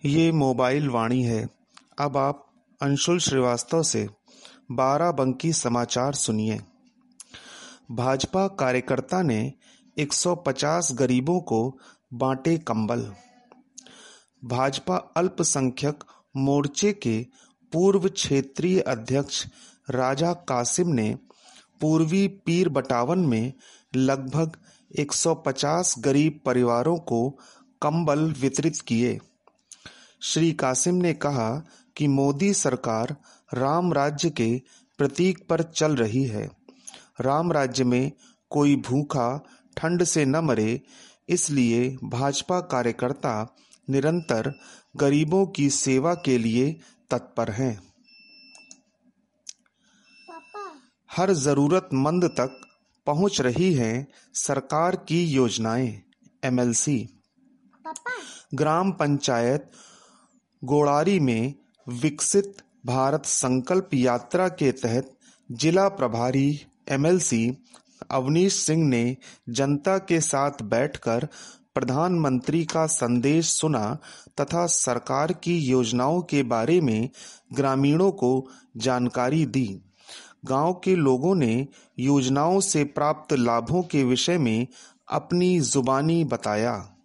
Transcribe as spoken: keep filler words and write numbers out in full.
ये मोबाइल वाणी है। अब आप अंशुल श्रीवास्तव से बाराबंकी समाचार सुनिए। भाजपा कार्यकर्ता ने एक सौ पचास गरीबों को बांटे कंबल। भाजपा अल्पसंख्यक मोर्चे के पूर्व क्षेत्रीय अध्यक्ष राजा कासिम ने पूर्वी पीर बटावन में लगभग एक सौ पचास गरीब परिवारों को कंबल वितरित किए। श्री कासिम ने कहा कि मोदी सरकार राम राज्य के प्रतीक पर चल रही है। राम राज्य में कोई भूखा ठंड से न मरे, इसलिए भाजपा कार्यकर्ता निरंतर गरीबों की सेवा के लिए तत्पर हैं। हर जरूरतमंद तक पहुंच रही हैं सरकार की योजनाएं। एमएलसी ग्राम पंचायत गोड़ारी में विकसित भारत संकल्प यात्रा के तहत जिला प्रभारी एमएलसी अवनीश सिंह ने जनता के साथ बैठकर प्रधानमंत्री का संदेश सुना तथा सरकार की योजनाओं के बारे में ग्रामीणों को जानकारी दी। गांव के लोगों ने योजनाओं से प्राप्त लाभों के विषय में अपनी जुबानी बताया।